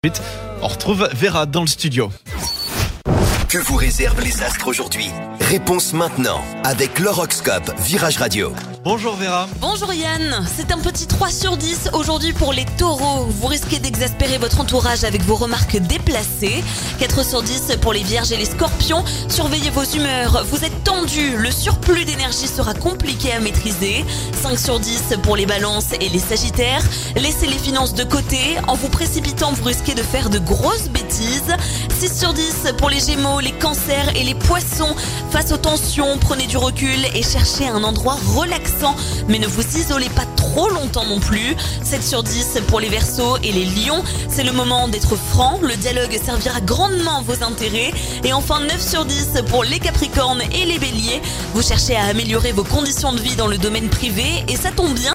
Ensuite, on retrouve Vera dans le studio. Que vous réservent les astres aujourd'hui? Réponse maintenant avec l'horoscope Virage Radio. Bonjour Vera. Bonjour Yann, c'est un petit 3 sur 10 aujourd'hui pour les taureaux. Vous risquez d'exaspérer votre entourage avec vos remarques déplacées. 4 sur 10 pour les vierges et les scorpions. Surveillez vos humeurs, vous êtes tendus, le surplus d'énergie sera compliqué à maîtriser. 5 sur 10 pour les balances et les sagittaires. Laissez les finances de côté, en vous précipitant vous risquez de faire de grosses bêtises. 6 sur 10 pour les gémeaux, les cancers et les poissons. Face aux tensions, prenez du recul et cherchez un endroit relaxant, mais ne vous isolez pas trop longtemps non plus. 7 sur 10 pour les verseaux et les lions. C'est le moment d'être franc, le dialogue servira grandement vos intérêts. Et enfin 9 sur 10 pour les capricornes et les béliers. Vous cherchez à améliorer vos conditions de vie dans le domaine privé et ça tombe bien,